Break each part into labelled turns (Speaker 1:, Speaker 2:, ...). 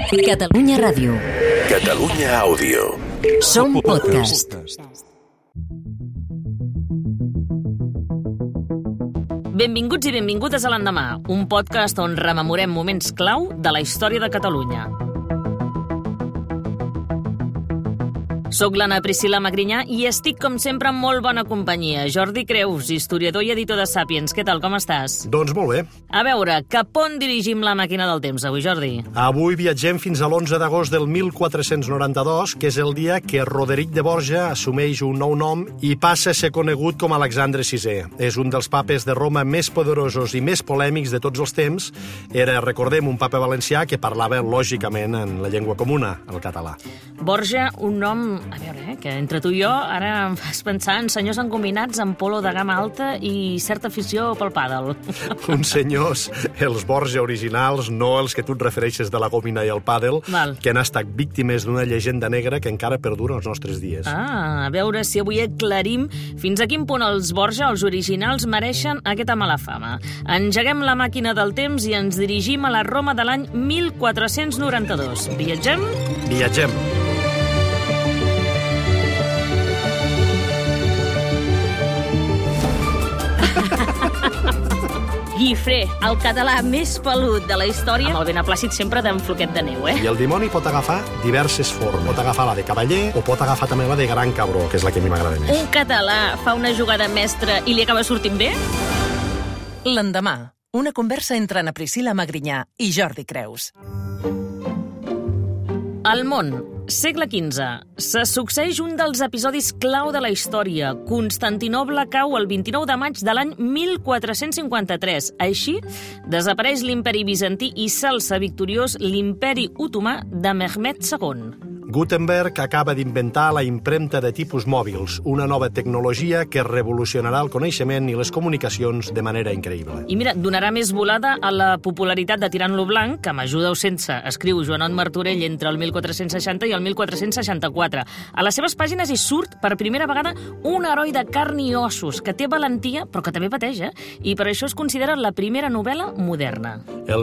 Speaker 1: Catalunya Ràdio.
Speaker 2: Catalunya Àudio.
Speaker 1: Som podcast.
Speaker 3: Benvinguts i benvingudes a l'Endemà, un podcast on rememorem moments clau de la història de Catalunya. Soc l'Anna Priscila Magrinyà i estic, com sempre, en molt bona companyia. Jordi Creus, historiador i editor de Sàpiens. Què tal, com estàs?
Speaker 4: Doncs molt bé.
Speaker 3: A veure, cap on dirigim la màquina del temps avui, Jordi?
Speaker 4: Avui viatgem fins a l'11 d'agost del 1492, que és el dia que Roderic de Borja assumeix un nou nom i passa a ser conegut com Alexandre VI. És un dels papes de Roma més poderosos i més polèmics de tots els temps. Era, recordem, un papa valencià que parlava, lògicament, en la llengua comuna, el català.
Speaker 3: Borja, un nom... A veure, que entre tu i jo ara em fas pensar en senyors engominats amb polo de gamma alta i certa afició pel pàdel.
Speaker 4: Uns senyors, els Borja originals, no els que tu et refereixes de la gòmina i el pàdel, que han estat víctimes d'una llegenda negra que encara perdura als nostres dies.
Speaker 3: A veure si avui aclarim fins a quin punt els Borja, els originals, mereixen aquesta mala fama. Engeguem la màquina del temps i ens dirigim a la Roma de l'any 1492. Viatgem?
Speaker 4: Viatgem.
Speaker 3: Guifré, el català més pelut de la història, amb el beneplàcit sempre d'en Floquet de Neu,
Speaker 4: I el dimoni pot agafar diverses formes. Pot agafar la de cavaller o pot agafar també la de gran cabró, que és la que a mi m'agrada més.
Speaker 3: Un català fa una jugada mestra i li acaba sortint bé?
Speaker 1: L'Endemà, una conversa entre Anna Priscila Magrinyà i Jordi Creus.
Speaker 3: Al món, segle XV, se succeeix un dels episodis clau de la història. Constantinoble cau el 29 de maig de l'any 1453. Així, desapareix l'imperi bizantí i s'alça victoriós l'imperi otomà de Mehmed II.
Speaker 4: Gutenberg acaba d'inventar la impremta de tipus mòbils, una nova tecnologia que revolucionarà el coneixement i les comunicacions de manera increïble.
Speaker 3: I mira, donarà més volada a la popularitat de Tirant-lo Blanc, que m'ajuda o sense, escriu Joanot Martorell entre el 1460 i el 1464. A les seves pàgines hi surt per primera vegada un heroi de carn i ossos, que té valentia, però que també pateix, I per això es considera la primera novel·la moderna.
Speaker 4: El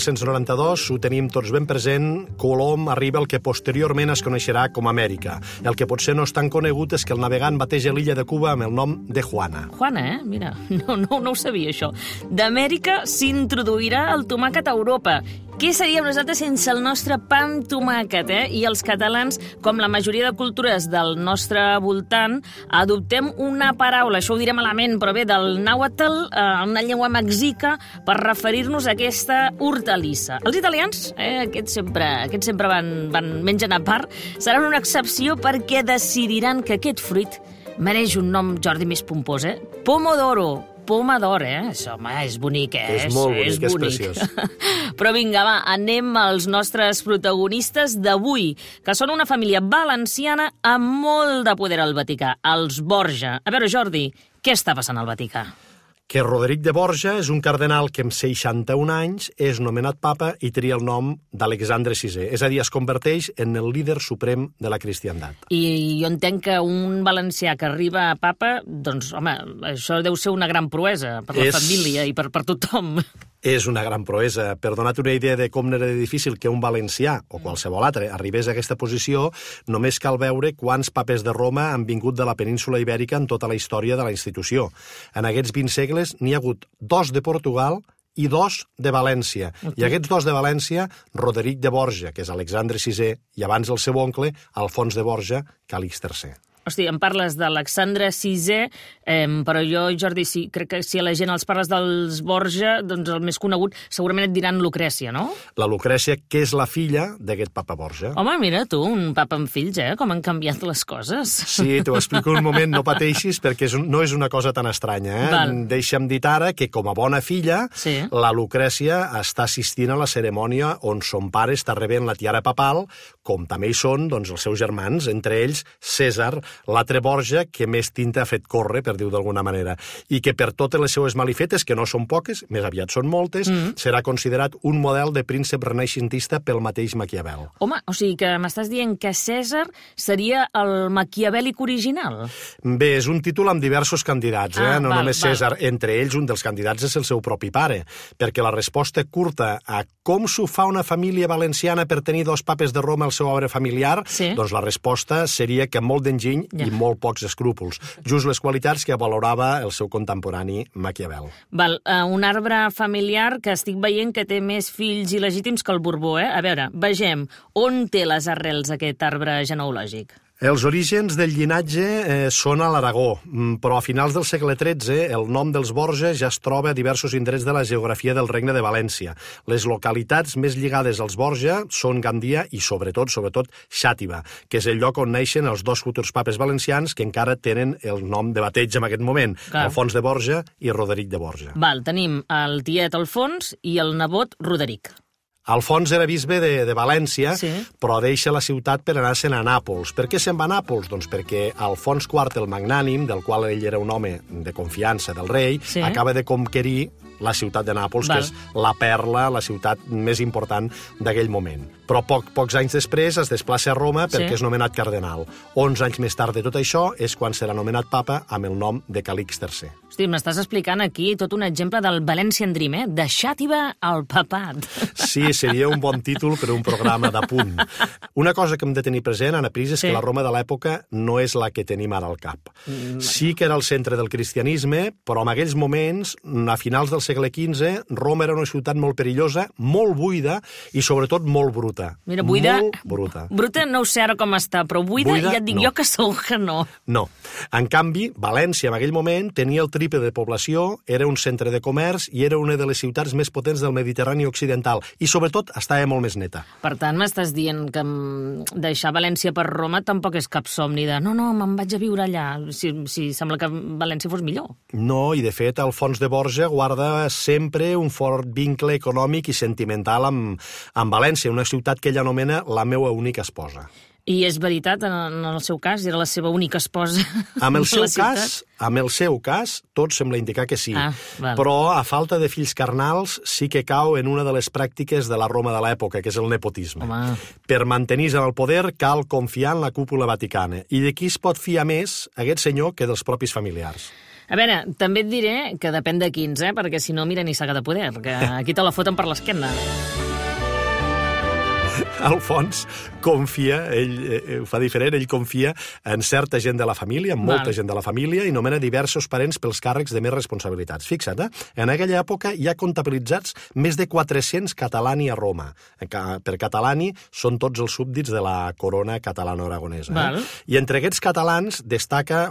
Speaker 4: 1492, ho tenim tots ben present, Colom arriba al que posteriorment es coneixerà com Amèrica. El que potser no és tan conegut és que el navegant bateja l'illa de Cuba amb el nom de Juana.
Speaker 3: Juana, Mira, no ho sabia, això. D'Amèrica s'introduirà el tomàquet a Europa. Què seríem nosaltres sense el nostre pa amb tomàquet, I els catalans, com la majoria de cultures del nostre voltant, adoptem una paraula, això ho diré malament, però bé, del nàhuatl, una llengua mexica, per referir-nos a aquesta hortalissa. Els italians, aquests sempre van mengen a part, seran una excepció perquè decidiran que aquest fruit mereix un nom, Jordi, més pompós, Pomodoro. Poma d'or, Això, home, és bonic,
Speaker 4: És molt bonic, és preciós.
Speaker 3: Però vinga, va, anem als nostres protagonistes d'avui, que són una família valenciana amb molt de poder al Vaticà, els Borja. A veure, Jordi, què està passant al Vaticà?
Speaker 4: Que Roderic de Borja és un cardenal que amb 61 anys és nomenat papa i tria el nom d'Alexandre VI. És a dir, es converteix en el líder suprem de la cristiandat.
Speaker 3: I jo entenc que un valencià que arriba a papa, doncs, home, això deu ser una gran proesa per la família i per tothom.
Speaker 4: És una gran proesa. Per donar-te una idea de com era difícil que un valencià o qualsevol altre arribés a aquesta posició, només cal veure quants papes de Roma han vingut de la península ibèrica en tota la història de la institució. En aquests 20 segles n'hi ha hagut 2 de Portugal i 2 de València. I aquests 2 de València, Roderic de Borja, que és Alexandre VI, i abans el seu oncle, Alfons de Borja, Calix III.
Speaker 3: Hosti, em parles d'Alexandre VI, però jo, Jordi, crec que si a la gent els parles dels Borja, doncs el més conegut segurament et diran Lucrècia, no?
Speaker 4: La Lucrècia, que és la filla d'aquest papa Borja.
Speaker 3: Home, mira tu, un papa amb fills, Com han canviat les coses.
Speaker 4: Sí, t'ho explico un moment, no pateixis, perquè no és una cosa tan estranya, Deixa'm dir ara que, com a bona filla, la Lucrècia està assistint a la cerimònia on son pare està rebent la tiara papal, com també hi són, doncs, els seus germans, entre ells Cèsar, l'altre Borja que més tinta ha fet córrer, per dir-ho d'alguna manera, i que per totes les seues malifetes, que no són poques, més aviat són moltes, serà considerat un model de príncep renaixentista pel mateix Maquiavel.
Speaker 3: Home, o sigui que m'estàs dient que Cèsar seria el maquiavèlic original?
Speaker 4: Bé, és un títol amb diversos candidats, no només Cèsar. Entre ells, un dels candidats és el seu propi pare, perquè la resposta curta a com s'ho fa una família valenciana per tenir dos papes de Roma al seu arbre familiar, doncs la resposta seria que molt d'enginy i molt pocs escrúpols. Just les qualitats que valorava el seu contemporani Maquiavel.
Speaker 3: Un arbre familiar que estic veient que té més fills il·legítims que el Borbó, A veure, vegem, on té les arrels aquest arbre genealògic?
Speaker 4: Els orígens del llinatge són a l'Aragó, però a finals del segle XIII el nom dels Borja ja es troba a diversos indrets de la geografia del Regne de València. Les localitats més lligades als Borja són Gandia i, sobretot, Xàtiva, que és el lloc on neixen els dos futurs papes valencians que encara tenen el nom de bateig en aquest moment, Alfons de Borja i Roderic de Borja.
Speaker 3: Tenim el tiet Alfons i el nebot Roderic.
Speaker 4: Alfons era bisbe de València, però deixa la ciutat per anar-se'n a Nàpols. Per què se'n va a Nàpols? Doncs perquè Alfons IV el Magnànim, del qual ell era un home de confiança del rei, acaba de conquerir la ciutat de Nàpols, que és la perla, la ciutat més important d'aquell moment. Però pocs anys després es desplaça a Roma perquè és nomenat cardenal. 11 anys més tard de tot això és quan serà nomenat papa amb el nom de Calix III.
Speaker 3: Hosti, m'estàs explicant aquí tot un exemple del Valentian Dream, de Xàtiva al papat.
Speaker 4: Sí, seria un bon títol per a un programa d'apunt. Una cosa que hem de tenir present, Anna Pris, és que la Roma de l'època no és la que tenim ara al cap. Sí que era el centre del cristianisme, però en aquells moments, a finals del segle XV, Roma era una ciutat molt perillosa, molt buida i sobretot molt bruta.
Speaker 3: Mira, buida...
Speaker 4: Molt bruta.
Speaker 3: Bruta no ho sé ara com està, però buida ja et dic jo que segur que no.
Speaker 4: No. En canvi, València en aquell moment tenia el triple de població, era un centre de comerç i era una de les ciutats més potents del Mediterrani occidental i sobretot estava molt més neta.
Speaker 3: Per tant, m'estàs dient que deixar València per Roma tampoc és cap somni de no, me'n vaig a viure allà, si sembla que València fos millor.
Speaker 4: No, i de fet Alfons de Borja guarda sempre un fort vincle econòmic i sentimental amb València, una ciutat que ell anomena la meua única esposa.
Speaker 3: I és veritat, en el seu cas, era la seva única esposa?
Speaker 4: Amb el seu cas, tot sembla indicar que sí. Però, a falta de fills carnals, sí que cau en una de les pràctiques de la Roma de l'època, que és el nepotisme. Per mantenir-se en el poder, cal confiar en la cúpula vaticana. I de qui es pot fiar més aquest senyor que dels propis familiars?
Speaker 3: A veure, també et diré que depèn de quins, perquè si no, mira, ni saga de poder, que aquí te la foten per l'esquena.
Speaker 4: Alfons confia, ell ho fa diferent, ell confia en certa gent de la família, en molta gent de la família, i nomena diversos parents pels càrrecs de més responsabilitats. Fixa't, en aquella època hi ha comptabilitzats més de 400 catalani a Roma. Per catalani són tots els súbdits de la corona catalano-aragonesa. I entre aquests catalans destaca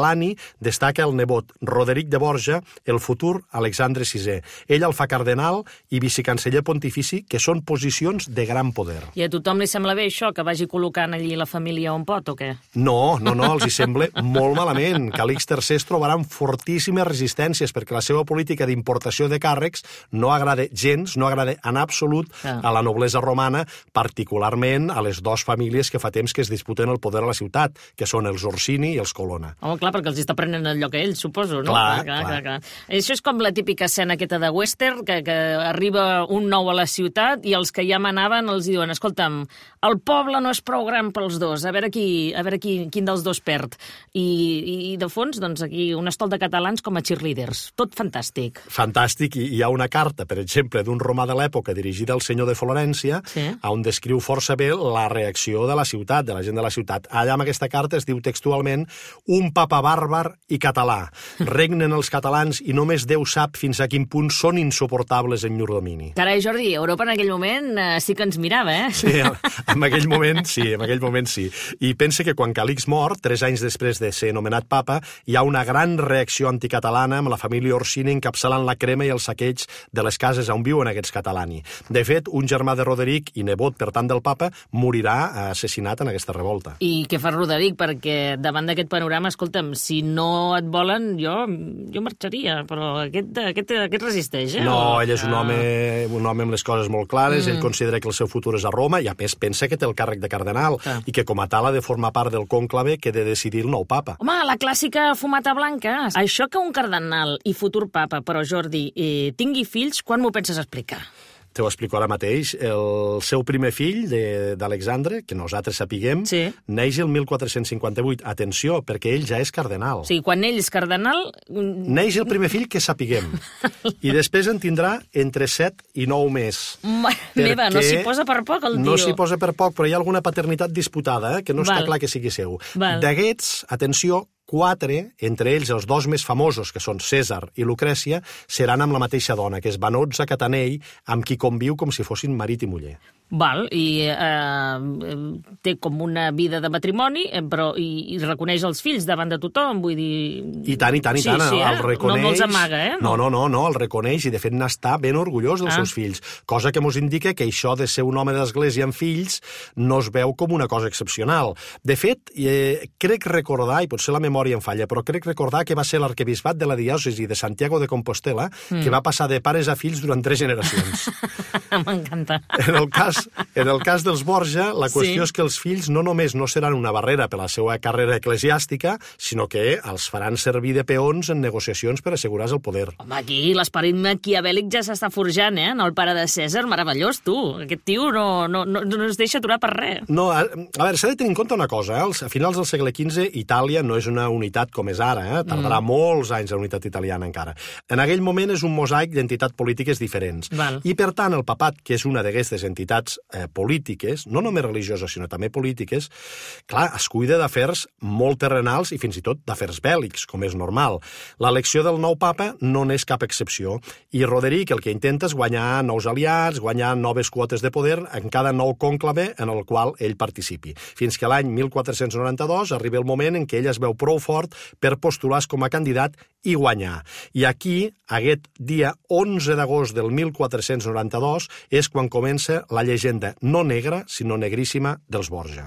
Speaker 4: el nebot Roderic de Borja, el futur Alexandre VI. Ell el fa cardenal i vicecanceller pontifici, que són posicions de gran poder.
Speaker 3: I a tothom li sembla bé això, que vagi col·locant allí la família on pot, o què?
Speaker 4: No, els hi sembla molt malament. Calix III es trobarà amb fortíssimes resistències perquè la seva política d'importació de càrrecs no agrada gens, no agrada en absolut a la noblesa romana, particularment a les dues famílies que fa temps que es disputen el poder a la ciutat, que són els Orsini i els Colonna.
Speaker 3: Home, clar, perquè els està prenent el lloc a ells, suposo, no?
Speaker 4: Clar.
Speaker 3: Això és com la típica escena aquesta de western, que arriba un nou a la ciutat i els que ja manaven els diuen, escolta'm, el poble no és prou gran pels dos, a veure quin dels dos perd. I de fons, doncs, aquí un estol de catalans com a cheerleaders. Tot fantàstic.
Speaker 4: Fantàstic, i hi ha una carta, per exemple, d'un romà de l'època dirigida al senyor de Florència, on descriu força bé la reacció de la ciutat, de la gent de la ciutat. Allà amb aquesta carta es diu textualment: un papa bàrbar i català. Regnen els catalans i només Déu sap fins a quin punt són insuportables en llur domini.
Speaker 3: Carai, Jordi, Europa en aquell moment sí que ens mirava,
Speaker 4: Sí, en aquell moment sí. I pensa que quan Calix mor, 3 anys després de ser nomenat papa, hi ha una gran reacció anticatalana amb la família Orsini encapçalant la crema i el saqueig de les cases on viuen aquests catalani. De fet, un germà de Roderic i nebot, per tant, del papa, morirà assassinat en aquesta revolta.
Speaker 3: I què fa Roderic? Perquè davant d'aquest panorama, escolta'm, si no et volen, jo marxaria, però aquest resisteix,
Speaker 4: No, ell és un home amb les coses molt clares, ell considera que el seu futur és a Roma, i a més pensa que té el càrrec de cardenal, i que com a tal ha de formar part del cònclave que ha de decidir el nou papa.
Speaker 3: Home, la clàssica fumata blanca. Això que un cardenal i futur papa, però Jordi, tingui fills, quan m'ho penses explicar?
Speaker 4: Te ho explico ara mateix. El seu primer fill, d'Alexandre, que nosaltres sapiguem, neix el 1458. Atenció, perquè ell ja és cardenal.
Speaker 3: O sigui, quan ell és cardenal...
Speaker 4: Neix el primer fill que sapiguem. I després en tindrà entre 7 i 9 més.
Speaker 3: Meva, no s'hi posa per poc, el tio.
Speaker 4: No s'hi posa per poc, però hi ha alguna paternitat disputada, que no està clar que sigui seu. D'aquests, atenció, 4, entre ells els 2 més famosos, que són Cèsar i Lucrècia, seran amb la mateixa dona, que és Vanozza Catanei, amb qui conviu com si fossin marit i muller.
Speaker 3: Val, i té com una vida de matrimoni, però i reconeix els fills davant de tothom, vull dir...
Speaker 4: I tant, el reconeix...
Speaker 3: No els amaga,
Speaker 4: No, el reconeix, i de fet n'està ben orgullós dels seus fills, cosa que mos indica que això de ser un home d'església amb fills no es veu com una cosa excepcional. De fet, crec recordar, i potser la memòria em falla, però crec recordar que va ser l'arquebisbat de la diòcesi de Santiago de Compostela que va passar de pares a fills durant 3 generacions.
Speaker 3: M'encanta.
Speaker 4: En el cas dels Borja, la qüestió és que els fills no només no seran una barrera per a la seva carrera eclesiàstica, sinó que els faran servir de peons en negociacions per assegurar el poder.
Speaker 3: Home, aquí l'esperit maquiavèlic ja s'està forjant, en el pare de Cèsar, meravellós, tu. Aquest tio no es deixa aturar per res.
Speaker 4: No, a veure, s'ha de tenir en compte una cosa, a finals del segle XV Itàlia no és una unitat com és ara, tardarà molts anys la unitat italiana encara. En aquell moment és un mosaic d'entitats polítiques diferents. I, per tant, el papat, que és una d'aquestes entitats polítiques, no només religioses, sinó també polítiques, clar, es cuida d'afers molt terrenals i fins i tot d'afers bèl·lics, com és normal. L'elecció del nou papa no n'és cap excepció, i Roderic el que intenta és guanyar nous aliats, guanyar noves quotes de poder en cada nou cònclave en el qual ell participi. Fins que l'any 1492 arriba el moment en què ell es veu prou fort per postular-se com a candidat i guanyar. I aquí, aquest dia 11 d'agost del 1492, és quan comença la llegenda no negra, sinó negríssima dels Borja.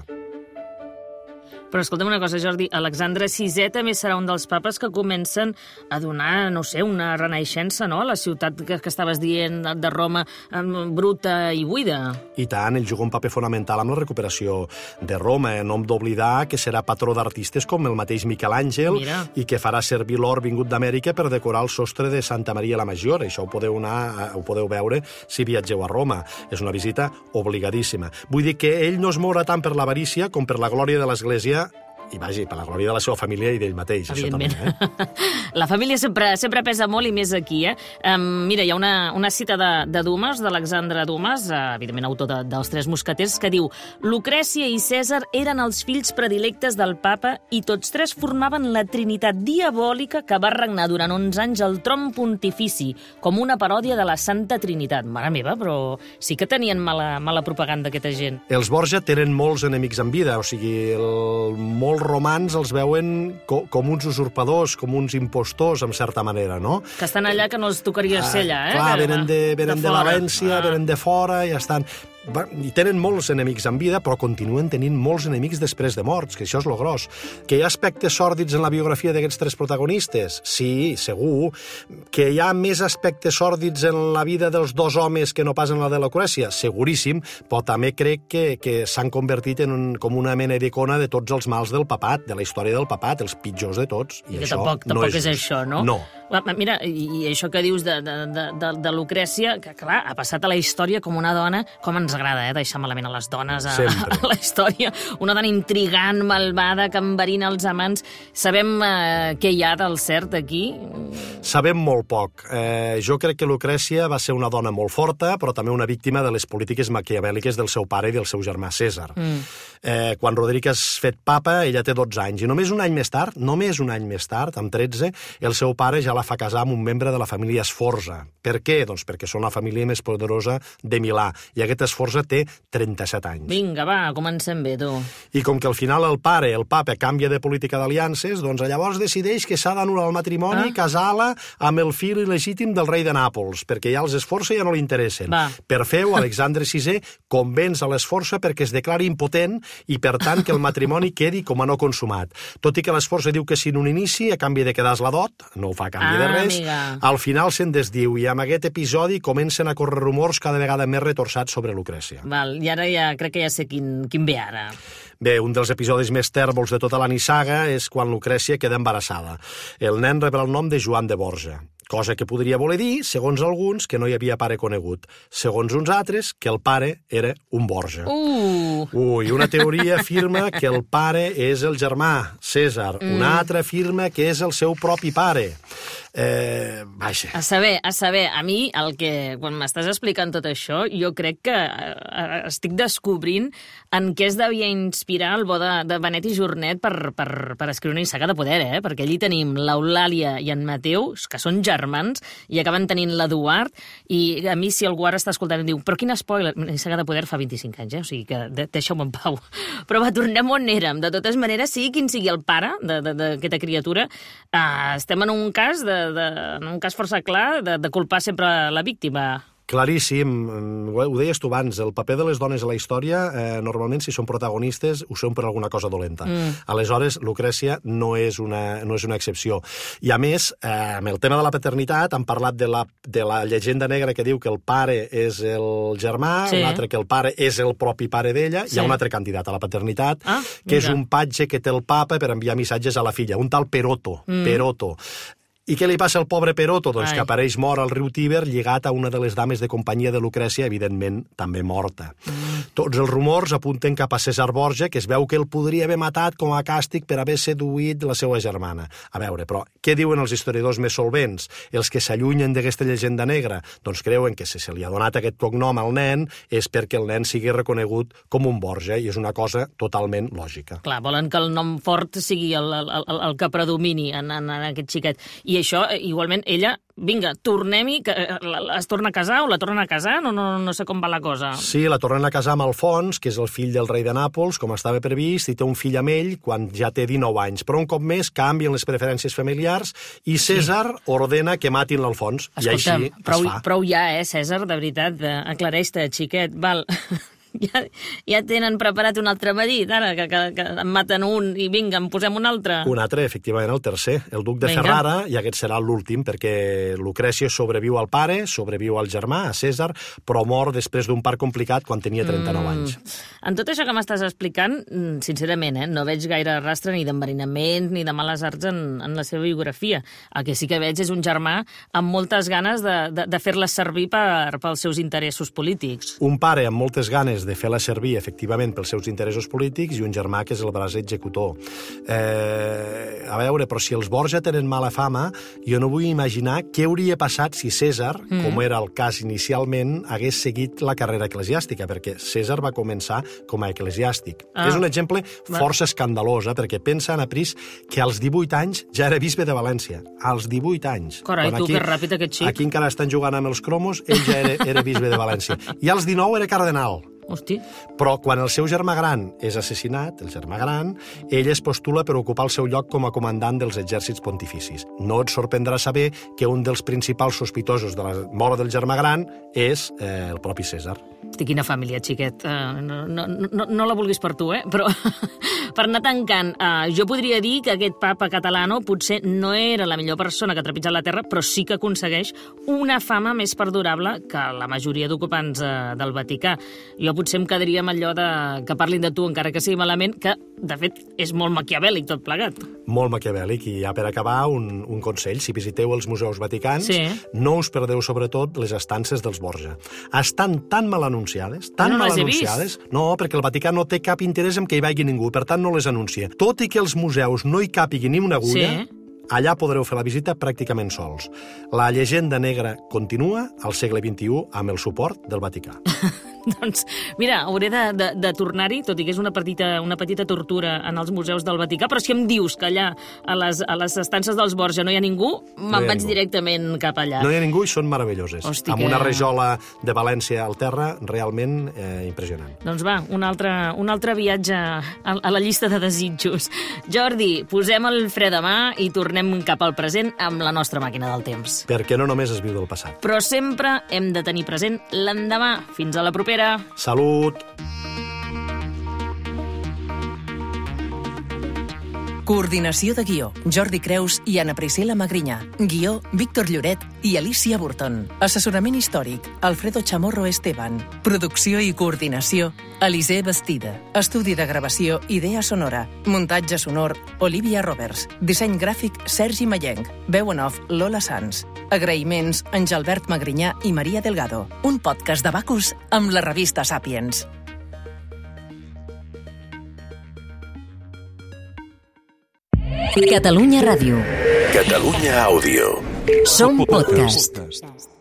Speaker 3: Però escolta'm una cosa, Jordi, Alexandre VI també serà un dels papes que comencen a donar, no sé, una renaixença, no?, a la ciutat que estaves dient de Roma, bruta i buida.
Speaker 4: I tant, ell juga un paper fonamental amb la recuperació de Roma. No hem d'oblidar que serà patró d'artistes com el mateix Miquel Àngel i que farà servir l'or vingut d'Amèrica per decorar el sostre de Santa Maria la Maggiore. Això ho podeu veure si viatgeu a Roma. És una visita obligadíssima. Vull dir que ell no es mourà tant per l'avarícia com per la glòria de l'Església i vagi, per la glòria de la seva família i d'ell mateix.
Speaker 3: Evidentment.
Speaker 4: Això també,
Speaker 3: La família sempre pesa molt i més aquí, Mira, hi ha una cita de Dumas, d'Alexandre Dumas, evidentment autor dels Tres Mosqueters, que diu: Lucrècia i Cèsar eren els fills predilectes del papa i tots tres formaven la trinitat diabòlica que va regnar durant 11 anys al tron pontifici, com una paròdia de la Santa Trinitat. Mare meva, però sí que tenien mala propaganda aquesta gent.
Speaker 4: Els Borja tenen molts enemics en vida, o sigui, molts romans els veuen com uns usurpadors, com uns impostors, en certa manera, no?
Speaker 3: Que estan allà que no els tocaria ser allà,
Speaker 4: Clar, venen de València, venen de fora i estan... I tenen molts enemics en vida, però continuen tenint molts enemics després de morts, que això és lo gros. Que hi ha aspectes sòrdids en la biografia d'aquests tres protagonistes? Sí, segur. Que hi ha més aspectes sòrdids en la vida dels dos homes que no pas en la de Lucrècia? Seguríssim, però també crec que s'han convertit com una mena d'icona de tots els mals del papat, de la història del papat, els pitjors de tots.
Speaker 3: I que tampoc és això, no?
Speaker 4: No.
Speaker 3: Mira, i això que dius de Lucrècia, que clar, ha passat a la història com una dona, com ens agrada, deixar malament a les dones a la història. Una dona intrigant, malvada, que enverina els amants. Sabem què hi ha del cert aquí?
Speaker 4: Sabem molt poc. Jo crec que Lucrècia va ser una dona molt forta, però també una víctima de les polítiques maquiavèliques del seu pare i del seu germà Cèsar. Quan Roderic és fet papa, ella té 12 anys, i només un any més tard, amb 13, el seu pare ja la fa casar amb un membre de la família Sforza. Per què? Doncs perquè són la família més poderosa de Milà, i aquest Sforza té 37 anys.
Speaker 3: Vinga, va, comencem bé, tu.
Speaker 4: I com que al final el papa, canvia de política d'aliances, doncs llavors decideix que s'ha d'anul·lar el matrimoni, casar-la amb el fill il·legítim del rei de Nàpols, perquè ja els Sforza ja no li interessen. Per fer-ho, Alexandre VI convenç a l'Sforza perquè es declari impotent i, per tant, que el matrimoni quedi com a no consumat. Tot i que l'esforç diu que sí en un inici, a canvi de quedar-se la dot, no ho fa a canvi de res,
Speaker 3: amiga.
Speaker 4: al final se'n desdiu i amb aquest episodi comencen a córrer rumors cada vegada més retorçats sobre Lucrècia.
Speaker 3: Val, i ara ja crec que ja sé quin ve ara.
Speaker 4: Bé, un dels episodis més tèrbols de tota la nissaga és quan Lucrècia queda embarassada. El nen rep el nom de Joan de Borja, cosa que podria voler dir, segons alguns, que no hi havia pare conegut. Segons uns altres, que el pare era un Borja. Ui, una teoria afirma que el pare és el germà, Cèsar. Una altra afirma que és el seu propi pare. Vaja.
Speaker 3: A saber, a mi, quan m'estàs explicant tot això, jo crec que estic descobrint en què es devia inspirar el bo de Benet i Jornet per escriure una nissaga de poder, perquè allí tenim l'Eulàlia i en Mateu, que són germans, i acaben tenint l'Eduard, i a mi, si algú ara està escoltant, em diu, però quin spoiler, la nissaga de poder fa 25 anys, o sigui que deixeu-me en pau. Però va, tornem on érem. De totes maneres, sigui quin sigui el pare d'aquesta criatura, estem en un cas en un cas força clar de culpar sempre la víctima.
Speaker 4: Claríssim, ho deies tu abans, el paper de les dones a la història, normalment, si són protagonistes, ho són per alguna cosa dolenta. Aleshores, Lucrècia no és una excepció. I a més, amb el tema de la paternitat, han parlat de la llegenda negra que diu que el pare és el germà, un altre que el pare és el propi pare d'ella, hi ha un altre candidat a la paternitat, que és un patge que té el papa per enviar missatges a la filla, un tal Peroto. I què li passa al pobre Peroto? Doncs que apareix mort al riu Tíber lligat a una de les dames de companyia de Lucrècia, evidentment també morta. Tots els rumors apunten cap a Cèsar Borja, que es veu que el podria haver matat com a càstig per haver seduït la seva germana. A veure, però què diuen els historiadors més solvents? Els que s'allunyen d'aquesta llegenda negra? Doncs creuen que si se li ha donat aquest cognom al nen és perquè el nen sigui reconegut com un Borja, i és una cosa totalment lògica.
Speaker 3: Clar, volen que el nom fort sigui el que predomini en aquest xiquet. I això, igualment, ella, vinga, tornem-hi, que es torna a casar o la tornen a casar? No sé com va la cosa.
Speaker 4: Sí, la tornen a casar amb Alfons, que és el fill del rei de Nàpols, com estava previst, i té un fill amb ell quan ja té 19 anys. Però un cop més canvien les preferències familiars i Cèsar ordena que matin l'Alfons. I així es fa.
Speaker 3: Prou ja, Cèsar, de veritat, aclareix-te, xiquet, val... Ja tenen preparat un altre marit, ara, que en maten un i vinga, en posem un altre.
Speaker 4: Un altre, efectivament, el tercer, el duc de Ferrara, i aquest serà l'últim, perquè Lucrècia sobreviu al pare, sobreviu al germà, a Cèsar, però mor després d'un part complicat quan tenia 39 anys.
Speaker 3: En tot això que m'estàs explicant, sincerament, no veig gaire rastre ni d'enverinament ni de males arts en la seva biografia. El que sí que veig és un germà amb moltes ganes de fer-la servir pels seus interessos polítics.
Speaker 4: Un pare amb moltes ganes de fer-la servir, efectivament, pels seus interessos polítics, i un germà que és el braç executor. A veure, però si els Borja tenen mala fama, jo no vull imaginar què hauria passat si Cèsar, com era el cas inicialment, hagués seguit la carrera eclesiàstica, perquè Cèsar va començar com a eclesiàstic. És un exemple força escandalós, perquè pensa en Aprís que als 18 anys ja era bisbe de València. Als 18 anys.
Speaker 3: Carai, tu, que ràpid aquest xic.
Speaker 4: Aquí encara estan jugant amb els cromos, ell ja era bisbe de València. I als 19 era cardenal.
Speaker 3: Hosti.
Speaker 4: Però quan el seu germà gran és assassinat, el germà gran, ell es postula per ocupar el seu lloc com a comandant dels exèrcits pontificis. No et sorprendrà saber que un dels principals sospitosos de la mort del germà gran és el propi Cèsar.
Speaker 3: Hosti, quina família, xiquet. No la vulguis per tu, però per anar tancant, jo podria dir que aquest papa catalano potser no era la millor persona que ha trepitjat la terra, però sí que aconsegueix una fama més perdurable que la majoria d'ocupants del Vaticà. Jo potser em quedaria amb allò que parlin de tu, encara que sigui malament, que, de fet, és molt maquiavèlic tot plegat.
Speaker 4: Molt maquiavèlic, i ja per acabar, un consell. Si visiteu els museus vaticans, no us perdeu sobretot les estances dels Borja. Estan tan mal anunciades, no, perquè el Vaticà no té cap interès en que hi vagi ningú, per tant no les anuncia. Tot i que els museus no hi càpigui ni una agulla, allà podreu fer la visita pràcticament sols. La llegenda negra continua al segle XXI amb el suport del Vaticà.
Speaker 3: Doncs, mira, hauré de tornar-hi, tot i que és una petita tortura en els museus del Vaticà, però si em dius que allà, a les estances dels Borja, no hi ha ningú, me'n vaig directament cap allà.
Speaker 4: No hi ha ningú i són meravelloses.
Speaker 3: Hosti,
Speaker 4: amb una rajola de València al terra, realment impressionant.
Speaker 3: Doncs va, un altre viatge a la llista de desitjos. Jordi, posem el fre de mà i tornem cap al present amb la nostra màquina del temps.
Speaker 4: Perquè no només es viu del passat.
Speaker 3: Però sempre hem de tenir present l'endemà. Fins a la propera.
Speaker 4: Salut!
Speaker 1: Coordinació de guió, Jordi Creus i Ana Priscila Magrinyà. Guió, Víctor Lloret i Alicia Burton. Assessorament històric, Alfredo Chamorro Esteban. Producció i coordinació, Elisée Bastida. Estudi de gravació, Idea Sonora. Muntatge sonor, Olivia Roberts. Disseny gràfic, Sergi Mallenc. Veu en off, Lola Sanz. Agraïments, Angelbert Magrinyà i Maria Delgado. Un podcast de Bacus amb la revista Sàpiens.
Speaker 5: Catalunya Ràdio.
Speaker 2: Catalunya Àudio.
Speaker 5: Som podcast.